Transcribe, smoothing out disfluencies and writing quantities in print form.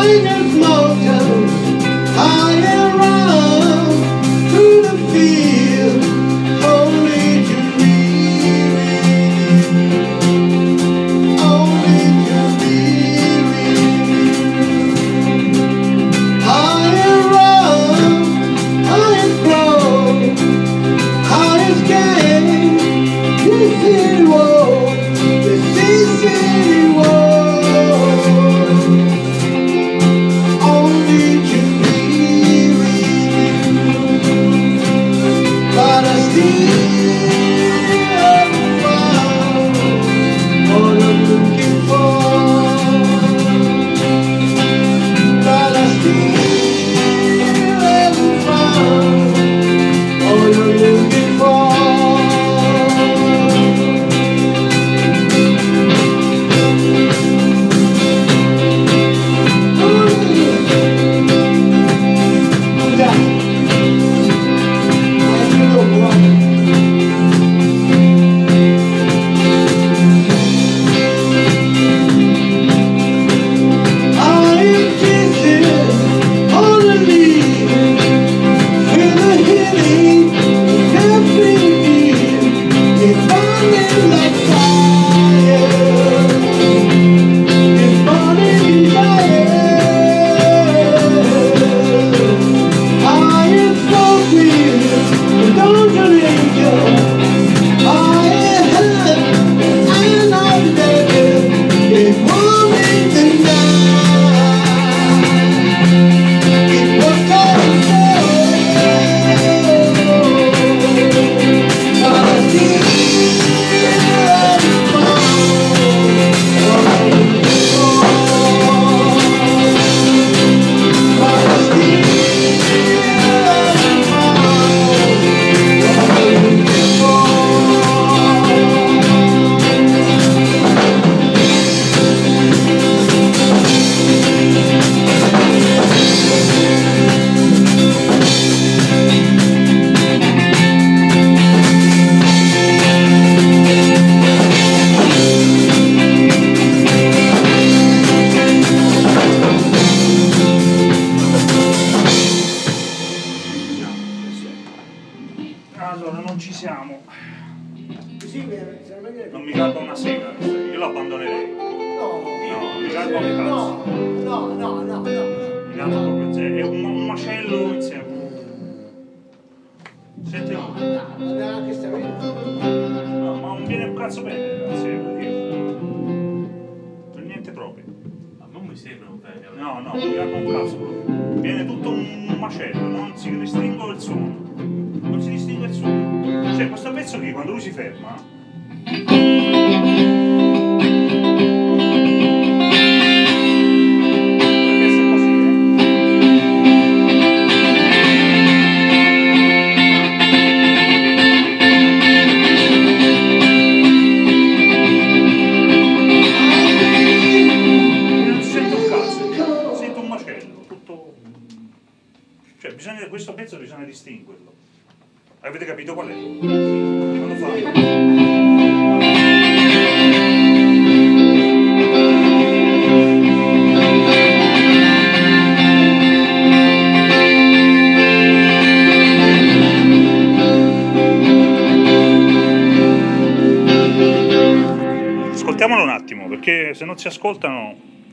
Allora, non ci siamo. Sì, non mi garba una sega, io l'abbandonerei. No, non mi garba un cazzo. No. Mi garba proprio, è un macello insieme. Senti, no, che sta ma non viene un cazzo bene, ragazzi, per niente proprio. Ma non mi sembra un bene. No, mi garba un cazzo proprio. Viene tutto un macello, non si distingue il suono. Non si distingue il suono. Cioè, questo pezzo qui, quando lui si ferma, questo pezzo bisogna distinguerlo. Avete capito qual è? Quando fa? Ascoltiamolo un attimo, perché se non si ascoltano